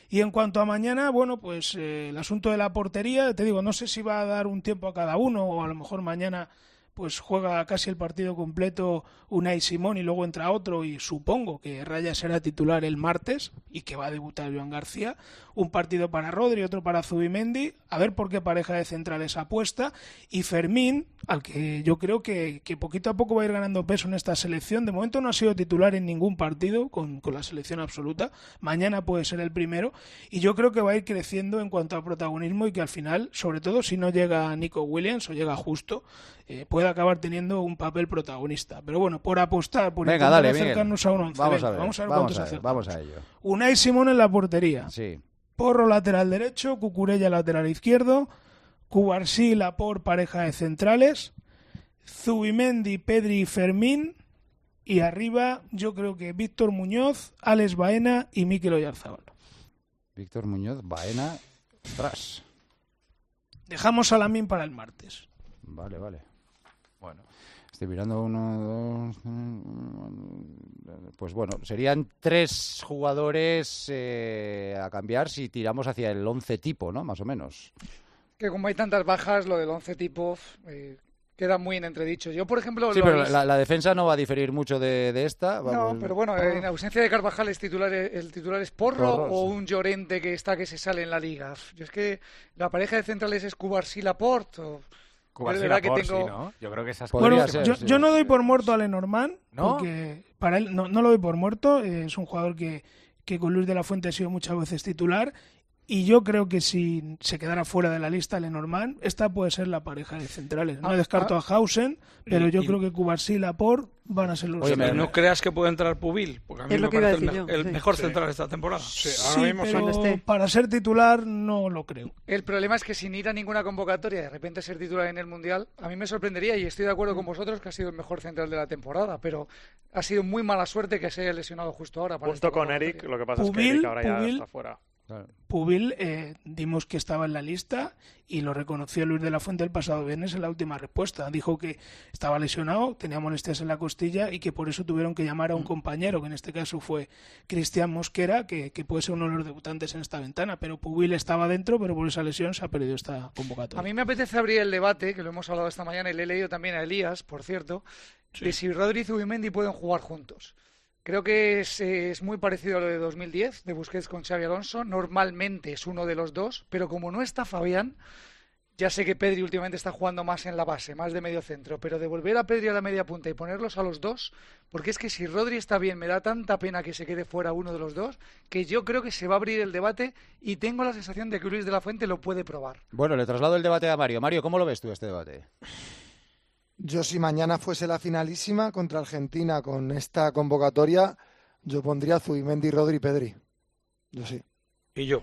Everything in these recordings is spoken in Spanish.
Y en cuanto a mañana, bueno, pues el asunto de la portería, te digo, no sé si va a dar un tiempo a cada uno o a lo mejor mañana pues juega casi el partido completo Unai Simón y luego entra otro y supongo que Raya será titular el martes y que va a debutar Joan García. Un partido para Rodri, otro para Zubimendi, a ver por qué pareja de centrales apuesta. Y Fermín, al que yo creo que poquito a poco va a ir ganando peso en esta selección. De momento no ha sido titular en ningún partido con la selección absoluta. Mañana puede ser el primero y yo creo que va a ir creciendo en cuanto a protagonismo y que al final, sobre todo si no llega Nico Williams o llega justo, puede acabar teniendo un papel protagonista. Pero bueno, por apostar, por intentar acercarnos a un 11. Vamos a ver cuántos acertamos. Vamos a ello. Unai Simón en la portería. Sí. Porro lateral derecho, Cucurella lateral izquierdo, Cubarsí, Laporte pareja de centrales, Zubimendi, Pedri y Fermín, y arriba yo creo que Víctor Muñoz, Alex Baena y Mikel Oyarzabal. Víctor Muñoz, Baena, tras. Dejamos a Lamine para el martes. Vale. Bueno, estoy mirando 1, 2... Pues bueno, serían 3 jugadores a cambiar si tiramos hacia el 11 tipo, ¿no? Más o menos. Que como hay tantas bajas, lo del 11 tipo queda muy en entredicho. Yo, por ejemplo... Sí, pero la defensa no va a diferir mucho de esta. No, pero bueno, en ausencia de Carvajal el titular es Porro o un Llorente que se sale en la liga. Yo es que la pareja de centrales es Cubarsí, Laporte o... Cubarsí, Laporte, sí, ¿no? Yo creo que esas cosas... ser, yo no doy por muerto a Lenormand, ¿no? Porque para él no lo doy por muerto. Es un jugador que con Luis de la Fuente ha sido muchas veces titular. Y yo creo que si se quedara fuera de la lista Lenormand, esta puede ser la pareja de centrales. No descarto a Hausen, pero yo creo que Cubarsí y Laporte van a ser los centrales. ¿No creas que puede entrar Pubil? Porque a mí me parece el mejor central de esta temporada. Ahora mismo pero para ser titular no lo creo. El problema es que sin ir a ninguna convocatoria, de repente ser titular en el Mundial, a mí me sorprendería, y estoy de acuerdo con vosotros, que ha sido el mejor central de la temporada, pero ha sido muy mala suerte que se haya lesionado justo ahora. Justo con Eric, lo que pasa es que Eric ahora ya está fuera. Pubil dimos que estaba en la lista y lo reconoció Luis de la Fuente el pasado viernes en la última respuesta. Dijo que estaba lesionado, tenía molestias en la costilla y que por eso tuvieron que llamar a un compañero, que en este caso fue Cristian Mosquera, que puede ser uno de los debutantes en esta ventana, pero Pubil estaba dentro, pero por esa lesión se ha perdido esta convocatoria. A mí me apetece abrir el debate, que lo hemos hablado esta mañana y le he leído también a Elías, por cierto, de si Rodri y Zubimendi pueden jugar juntos. Creo que es muy parecido a lo de 2010, de Busquets con Xabi Alonso. Normalmente es uno de los dos, pero como no está Fabián, ya sé que Pedri últimamente está jugando más en la base, más de medio centro, pero devolver a Pedri a la media punta y ponerlos a los dos, porque es que si Rodri está bien, me da tanta pena que se quede fuera uno de los dos, que yo creo que se va a abrir el debate y tengo la sensación de que Luis de la Fuente lo puede probar. Bueno, le traslado el debate a Mario. Mario, ¿cómo lo ves tú este debate? Yo, si mañana fuese la finalísima contra Argentina con esta convocatoria, yo pondría Zubimendi, Rodri y Pedri. Yo sí. Y yo.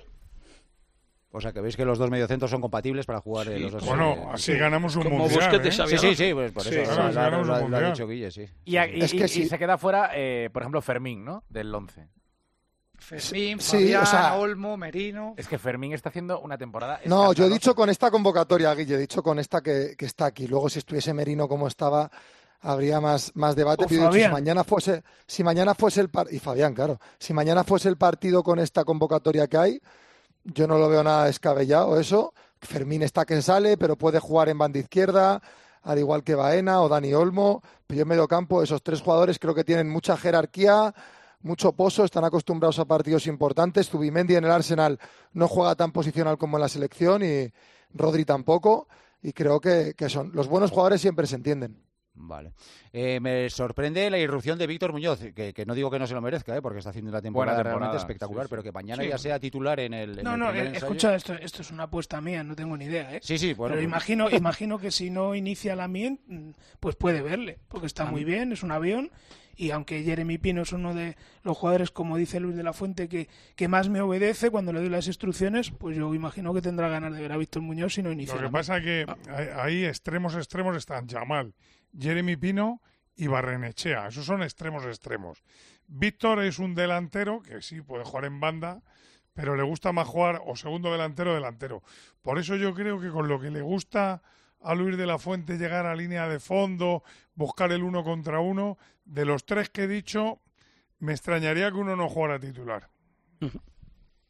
O sea, que veis que los dos mediocentros son compatibles para jugar los dos. Bueno, así ganamos un como mundial. Sí, pues por eso. Claro, lo ha dicho Guille, sí. Y se queda fuera, por ejemplo, Fermín, ¿no? Del 11. Fermín, Fabián, Olmo, Merino... Es que Fermín está haciendo una temporada... No, yo he dicho con esta convocatoria, Guille, he dicho con esta que está aquí. Luego, si estuviese Merino como estaba, habría más debate. Pero dicho, si mañana fuese el partido... Y Fabián, claro. Si mañana fuese el partido con esta convocatoria que hay, yo no lo veo nada descabellado eso. Fermín está que sale, pero puede jugar en banda izquierda, al igual que Baena o Dani Olmo. Pero yo en medio campo, esos 3 jugadores creo que tienen mucha jerarquía, mucho pozo, están acostumbrados a partidos importantes. Zubimendi en el Arsenal no juega tan posicional como en la selección y Rodri tampoco, y creo que son los buenos jugadores, siempre se entienden. Vale. Me sorprende la irrupción de Víctor Muñoz, que no digo que no se lo merezca, porque está haciendo una temporada realmente espectacular, pero que mañana ya sea titular en el escucha, esto es una apuesta mía, no tengo ni idea, Sí, bueno. Pero imagino que si no inicia Lamine, pues puede verle, porque está muy bien, es un avión. Y aunque Jeremy Pino es uno de los jugadores, como dice Luis de la Fuente, que más me obedece cuando le doy las instrucciones, pues yo imagino que tendrá ganas de ver a Víctor Muñoz si no inicia. Lo que pasa es que ahí extremos están Yamal, Jeremy Pino y Barrenechea. Esos son extremos. Víctor es un delantero que sí puede jugar en banda, pero le gusta más jugar o segundo delantero. Por eso yo creo que con lo que le gusta a Luis de la Fuente llegar a línea de fondo, buscar el 1 contra 1, de los 3 que he dicho, me extrañaría que uno no jugara titular.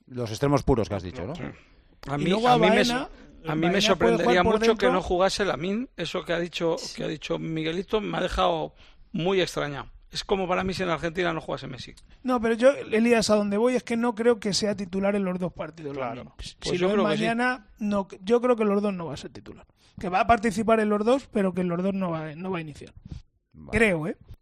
Los extremos puros que has dicho, ¿no? A mí me sorprendería mucho que no jugase Lamine. Eso que ha dicho Miguelito me ha dejado muy extrañado. Es como para mí si en Argentina no jugase Messi. No, pero yo, Elías, a donde voy es que no creo que sea titular en los dos partidos. Claro. Pues si lo es mañana, no, yo creo que los dos no va a ser titular. Que va a participar en los dos, pero que en los dos no va a iniciar. Vale. Creo,